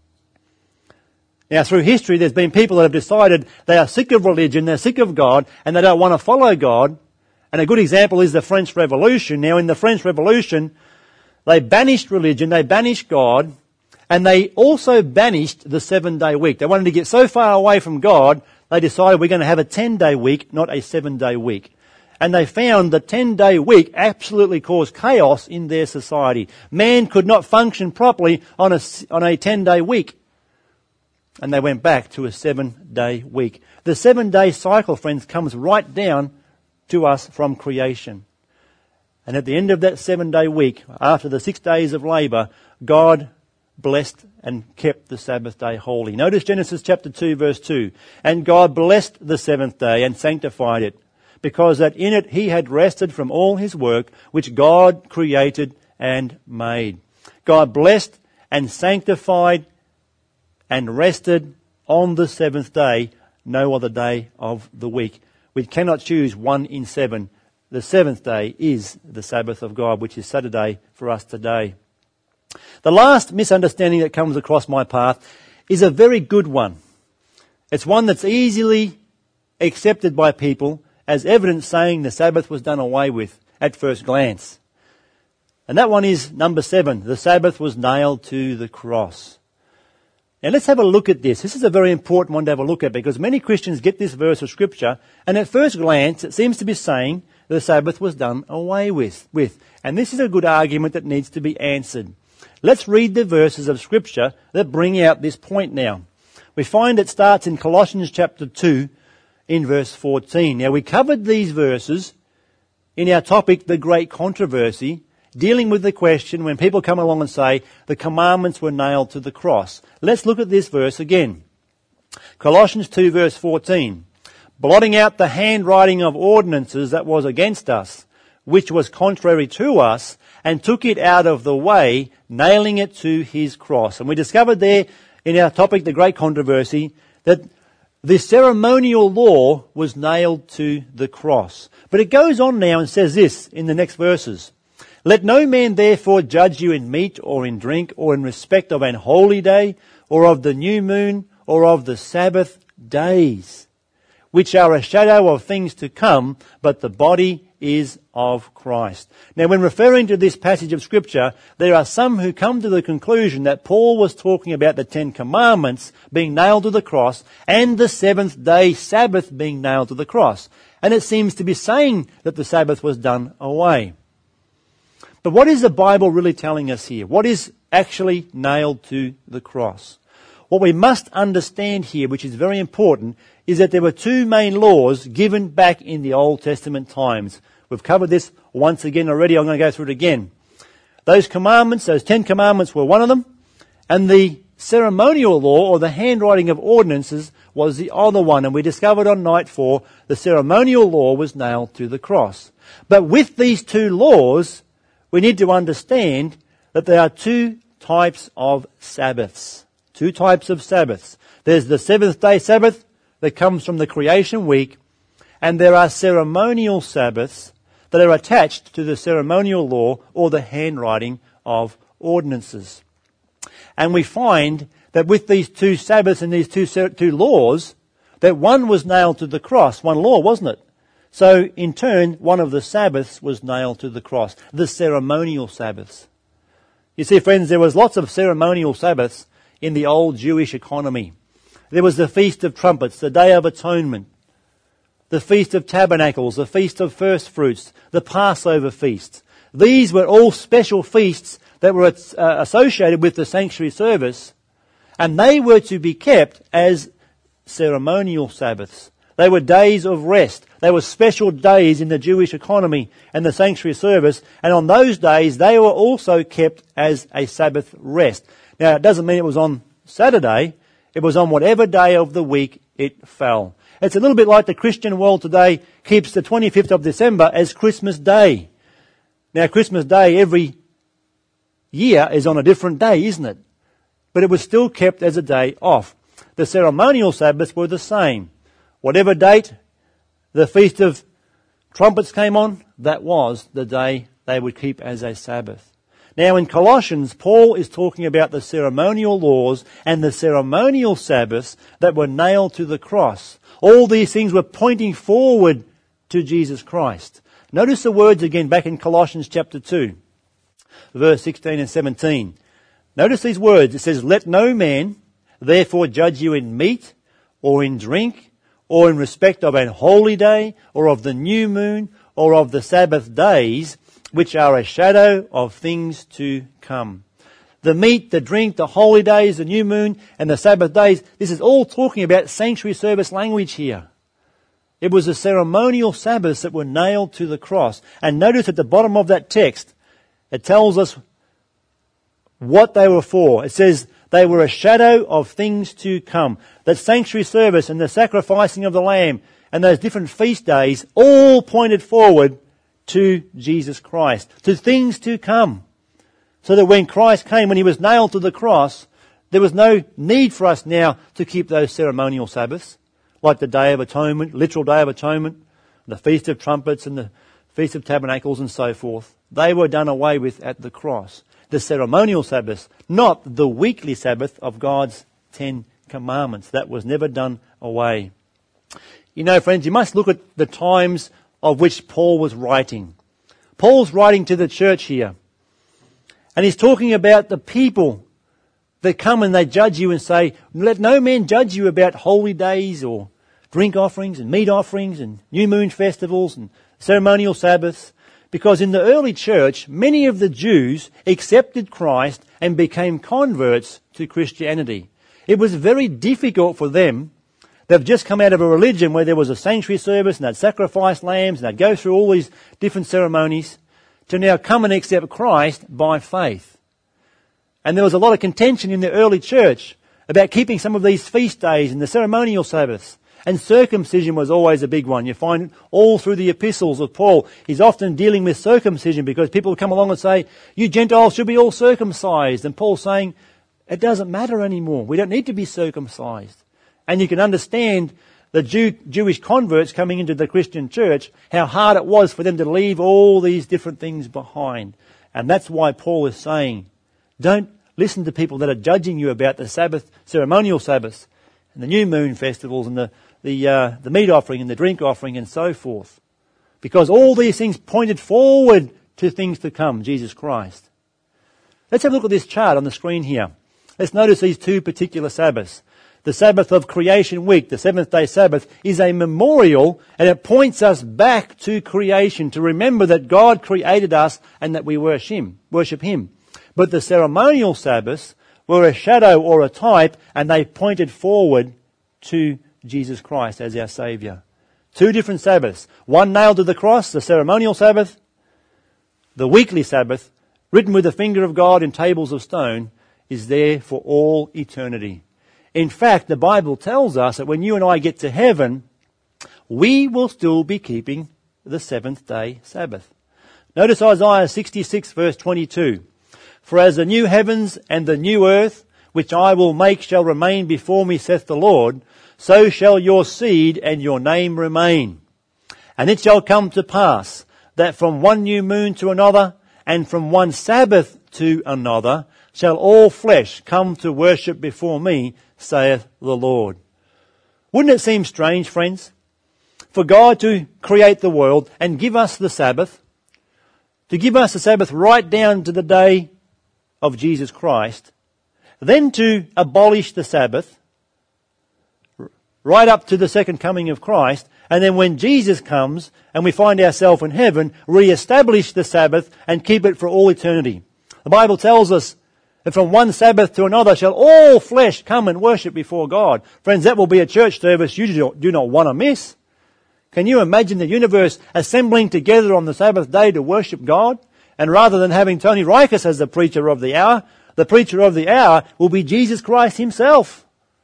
Now, through history, there's been people that have decided they are sick of religion, they're sick of God, and they don't want to follow God. And a good example is the French Revolution. Now, in the French Revolution, they banished religion, they banished God, and they also banished the 7-day week. They wanted to get so far away from God, they decided we're going to have a 10-day week, not a 7-day week. And they found the 10-day week absolutely caused chaos in their society. Man could not function properly on a 10-day week. And they went back to a 7-day week. The 7-day cycle, friends, comes right down to us from creation. And at the end of that 7-day week, after the 6 days of labour, God blessed and kept the Sabbath day holy. Notice Genesis chapter 2 verse 2. And God blessed the 7th day and sanctified it, because that in it He had rested from all His work which God created and made. God blessed and sanctified and rested on the 7th day, no other day of the week. We cannot choose 1 in 7. The 7th day is the Sabbath of God, which is Saturday for us today. The last misunderstanding that comes across my path is a very good one. It's one that's easily accepted by people as evidence saying the Sabbath was done away with at first glance. And that one is number 7. The Sabbath was nailed to the cross. Now let's have a look at this. This is a very important one to have a look at, because many Christians get this verse of Scripture and at first glance it seems to be saying the Sabbath was done away with. And this is a good argument that needs to be answered. Let's read the verses of Scripture that bring out this point now. We find it starts in Colossians chapter 2 in verse 14. Now we covered these verses in our topic, the great controversy, dealing with the question when people come along and say the commandments were nailed to the cross. Let's look at this verse again. Colossians 2 verse 14. Blotting out the handwriting of ordinances that was against us, which was contrary to us, and took it out of the way, nailing it to his cross. And we discovered there in our topic, the great controversy, that the ceremonial law was nailed to the cross. But it goes on now and says this in the next verses. Let no man therefore judge you in meat or in drink or in respect of an holy day or of the new moon or of the Sabbath days, which are a shadow of things to come, but the body is of Christ. Now, when referring to this passage of Scripture, there are some who come to the conclusion that Paul was talking about the Ten Commandments being nailed to the cross and the seventh-day Sabbath being nailed to the cross. And it seems to be saying that the Sabbath was done away. But what is the Bible really telling us here? What is actually nailed to the cross? What we must understand here, which is very important, is that there were two main laws given back in the Old Testament times. We've covered this once again already. I'm going to go through it again. Those commandments, those 10 commandments were one of them, and the ceremonial law, or the handwriting of ordinances, was the other one. And we discovered on night 4, the ceremonial law was nailed to the cross. But with these two laws, we need to understand that there are two types of Sabbaths. Two types of Sabbaths. There's the seventh-day Sabbath that comes from the creation week, and there are ceremonial Sabbaths that are attached to the ceremonial law or the handwriting of ordinances. And we find that with these two Sabbaths and these two laws, that one was nailed to the cross, one law, wasn't it? So in turn, one of the Sabbaths was nailed to the cross, the ceremonial Sabbaths. You see, friends, there was lots of ceremonial Sabbaths in the old Jewish economy. There was the Feast of Trumpets, the Day of Atonement, the Feast of Tabernacles, the Feast of First Fruits, the Passover Feast. These were all special feasts that were associated with the sanctuary service, and they were to be kept as ceremonial Sabbaths. They were days of rest. They were special days in the Jewish economy and the sanctuary service, and on those days they were also kept as a Sabbath rest. Now, it doesn't mean it was on Saturday. It was on whatever day of the week it fell. It's a little bit like the Christian world today keeps the 25th of December as Christmas Day. Now, Christmas Day every year is on a different day, isn't it? But it was still kept as a day off. The ceremonial Sabbaths were the same. Whatever date the Feast of Trumpets came on, that was the day they would keep as a Sabbath. Now in Colossians, Paul is talking about the ceremonial laws and the ceremonial Sabbaths that were nailed to the cross. All these things were pointing forward to Jesus Christ. Notice the words again back in Colossians chapter 2, verse 16 and 17. Notice these words. It says, let no man therefore judge you in meat or in drink or in respect of an holy day or of the new moon or of the Sabbath days, which are a shadow of things to come. The meat, the drink, the holy days, the new moon, and the Sabbath days, this is all talking about sanctuary service language here. It was the ceremonial Sabbaths that were nailed to the cross. And notice at the bottom of that text, it tells us what they were for. It says they were a shadow of things to come. That sanctuary service and the sacrificing of the lamb and those different feast days all pointed forward to Jesus Christ, to things to come. So that when Christ came, when he was nailed to the cross, there was no need for us now to keep those ceremonial Sabbaths, like the Day of Atonement, literal Day of Atonement, the Feast of Trumpets and the Feast of Tabernacles and so forth. They were done away with at the cross. The ceremonial Sabbath, not the weekly Sabbath of God's 10 commandments. That was never done away. You know, friends, you must look at the times of which Paul was writing. Paul's writing to the church here. And he's talking about the people that come and they judge you and say, let no man judge you about holy days or drink offerings and meat offerings and new moon festivals and ceremonial Sabbaths, because in the early church, many of the Jews accepted Christ and became converts to Christianity. It was very difficult for them. They've just come out of a religion where there was a sanctuary service and they'd sacrifice lambs and they'd go through all these different ceremonies to now come and accept Christ by faith. And there was a lot of contention in the early church about keeping some of these feast days and the ceremonial Sabbaths. And circumcision was always a big one. You find all through the epistles of Paul, he's often dealing with circumcision because people come along and say, you Gentiles should be all circumcised. And Paul's saying, it doesn't matter anymore. We don't need to be circumcised. And you can understand the Jewish converts coming into the Christian church, how hard it was for them to leave all these different things behind. And that's why Paul is saying, don't listen to people that are judging you about the Sabbath, ceremonial Sabbaths, and the new moon festivals, and the meat offering and the drink offering and so forth. Because all these things pointed forward to things to come, Jesus Christ. Let's have a look at this chart on the screen here. Let's notice these two particular Sabbaths. The Sabbath of Creation Week, the seventh day Sabbath, is a memorial and it points us back to creation to remember that God created us and that we worship Him. But the ceremonial Sabbaths were a shadow or a type and they pointed forward to Jesus Christ as our Saviour. Two different Sabbaths. One nailed to the cross, the ceremonial Sabbath. The weekly Sabbath, written with the finger of God in tables of stone, is there for all eternity. In fact, the Bible tells us that when you and I get to heaven, we will still be keeping the seventh day Sabbath. Notice Isaiah 66 verse 22. For as the new heavens and the new earth, which I will make, shall remain before me, saith the Lord, so shall your seed and your name remain. And it shall come to pass that from one new moon to another, and from one Sabbath to another, shall all flesh come to worship before me, saith the Lord. Wouldn't it seem strange, friends, for God to create the world and give us the Sabbath, to give us the Sabbath right down to the day of Jesus Christ, then to abolish the Sabbath right up to the second coming of Christ, and then when Jesus comes and we find ourselves in heaven, re-establish the Sabbath and keep it for all eternity. The Bible tells us that from one Sabbath to another shall all flesh come and worship before God. Friends, that will be a church service you do not want to miss. Can you imagine the universe assembling together on the Sabbath day to worship God? And rather than having Tony Reichers as the preacher of the hour will be Jesus Christ Himself.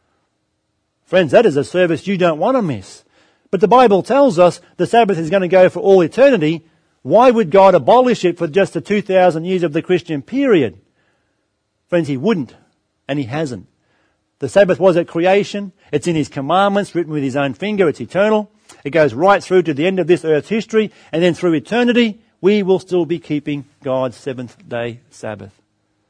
Friends, that is a service you don't want to miss. But the Bible tells us the Sabbath is going to go for all eternity. Why would God abolish it for just the 2,000 years of the Christian period? Friends, He wouldn't, and He hasn't. The Sabbath was at creation. It's in His commandments, written with His own finger. It's eternal. It goes right through to the end of this earth's history, and then through eternity, we will still be keeping God's seventh day Sabbath.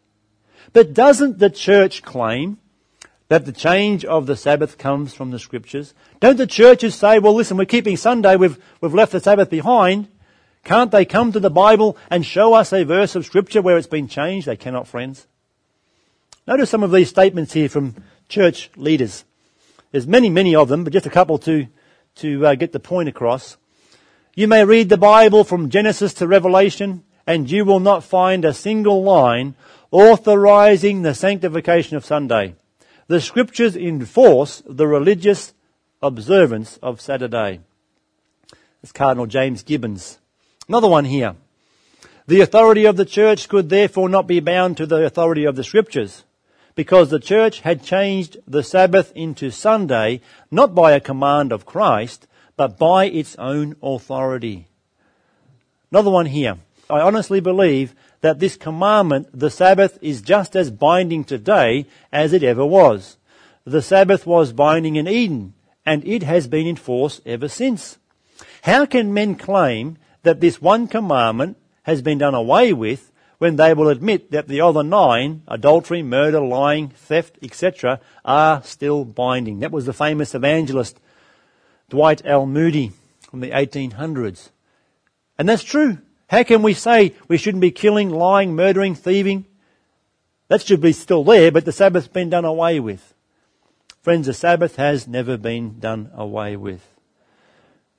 But doesn't the church claim that the change of the Sabbath comes from the Scriptures? Don't the churches say, well, listen, we're keeping Sunday, we've left the Sabbath behind. Can't they come to the Bible and show us a verse of Scripture where it's been changed? They cannot, friends. Notice some of these statements here from church leaders. There's many of them, but just a couple to get the point across. You may read the Bible from Genesis to Revelation, and you will not find a single line authorizing the sanctification of Sunday. The Scriptures enforce the religious observance of Saturday. That's Cardinal James Gibbons. Another one here. The authority of the church could therefore not be bound to the authority of the Scriptures, because the church had changed the Sabbath into Sunday, not by a command of Christ, but by its own authority. Another one here. I honestly believe that this commandment, the Sabbath, is just as binding today as it ever was. The Sabbath was binding in Eden, and it has been in force ever since. How can men claim that this one commandment has been done away with when they will admit that the other 9, adultery, murder, lying, theft, etc., are still binding? That was the famous evangelist Dwight L. Moody from the 1800s. And that's true. How can we say we shouldn't be killing, lying, murdering, thieving? That should be still there, but the Sabbath's been done away with. Friends, the Sabbath has never been done away with.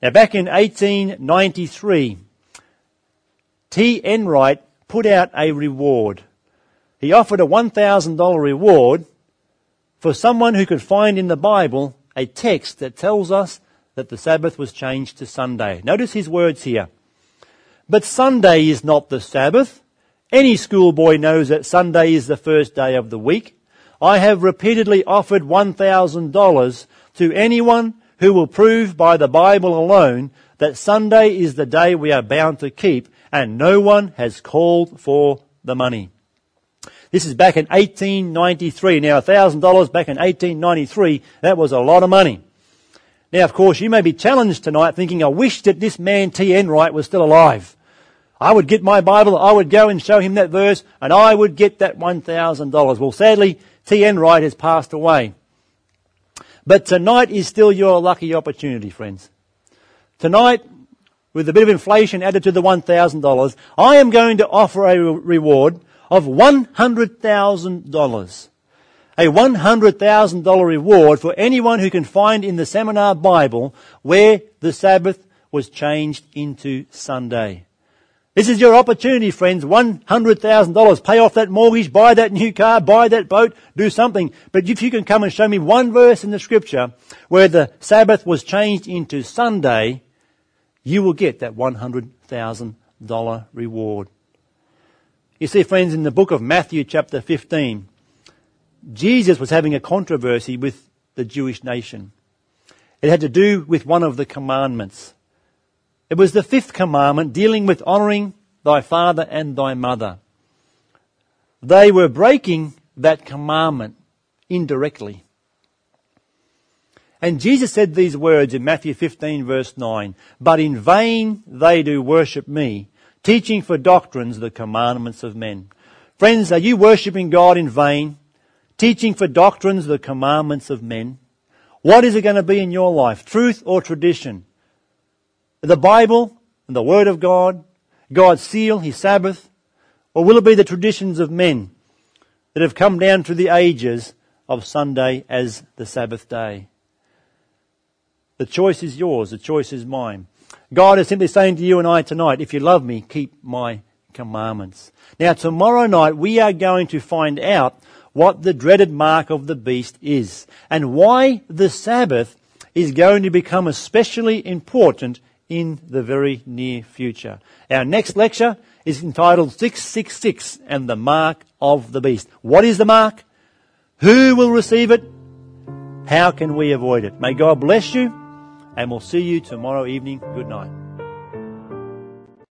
Now back in 1893, T. Enright put out a reward. He offered a $1,000 reward for someone who could find in the Bible a text that tells us that the Sabbath was changed to Sunday. Notice his words here. But Sunday is not the Sabbath. Any schoolboy knows that Sunday is the first day of the week. I have repeatedly offered $1,000 to anyone who will prove by the Bible alone that Sunday is the day we are bound to keep, and no one has called for the money. This is back in 1893. Now, $1,000 back in 1893, that was a lot of money. Now, of course, you may be challenged tonight thinking, I wish that this man T. Enright was still alive. I would get my Bible, I would go and show him that verse, and I would get that $1,000. Well, sadly, T. Enright has passed away. But tonight is still your lucky opportunity, friends. Tonight, with a bit of inflation added to the $1,000, I am going to offer a reward of $100,000. A $100,000 reward for anyone who can find in the Seminar Bible where the Sabbath was changed into Sunday. This is your opportunity, friends. $100,000. Pay off that mortgage, buy that new car, buy that boat, do something. But if you can come and show me one verse in the Scripture where the Sabbath was changed into Sunday, you will get that $100,000 reward. You see, friends, in the book of Matthew chapter 15, Jesus was having a controversy with the Jewish nation. It had to do with one of the commandments. It was the fifth commandment dealing with honouring thy father and thy mother. They were breaking that commandment indirectly. And Jesus said these words in Matthew 15 verse 9, but in vain they do worship me, teaching for doctrines the commandments of men. Friends, are you worshipping God in vain? Teaching for doctrines the commandments of men? What is it going to be in your life? Truth or tradition? The Bible and the Word of God, God's seal, His Sabbath? Or will it be the traditions of men that have come down through the ages of Sunday as the Sabbath day? The choice is yours. The choice is mine. God is simply saying to you and I tonight, if you love me, keep my commandments. Now, tomorrow night we are going to find out what the dreaded mark of the beast is and why the Sabbath is going to become especially important in the very near future. Our next lecture is entitled 666 and the Mark of the Beast. What is the mark? Who will receive it? How can we avoid it? May God bless you, and we'll see you tomorrow evening. Good night.